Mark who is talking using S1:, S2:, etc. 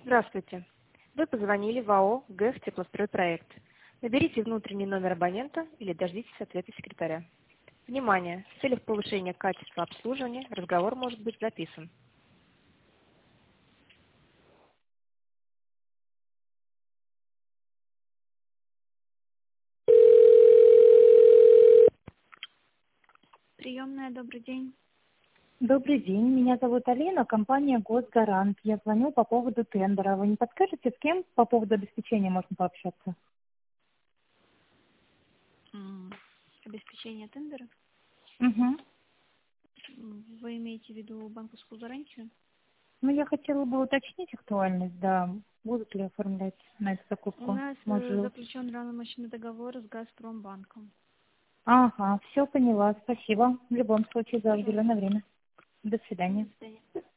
S1: Здравствуйте. Вы позвонили в АО ГЭФ «Теплостройпроект». Наберите внутренний номер абонента или дождитесь ответа секретаря. Внимание! В целях повышения качества обслуживания разговор может быть записан. Приемная, добрый день.
S2: Добрый день, меня зовут Алина, компания «Госгарант». Я звоню по поводу тендера. Вы не подскажете, с кем по поводу обеспечения можно пообщаться?
S1: Обеспечение тендера.
S2: Угу.
S1: Вы имеете в виду банковскую гарантию?
S2: Ну, я хотела бы уточнить актуальность, да. Будут ли оформлять на эту
S1: У
S2: закупку?
S1: нас
S2: Может.
S1: заключен равномощный договор с Газпромбанком.
S2: Ага, все поняла, спасибо. В любом случае, за
S1: Пожалуйста.
S2: уделенное время. До
S1: До
S2: свидания.
S1: свидания.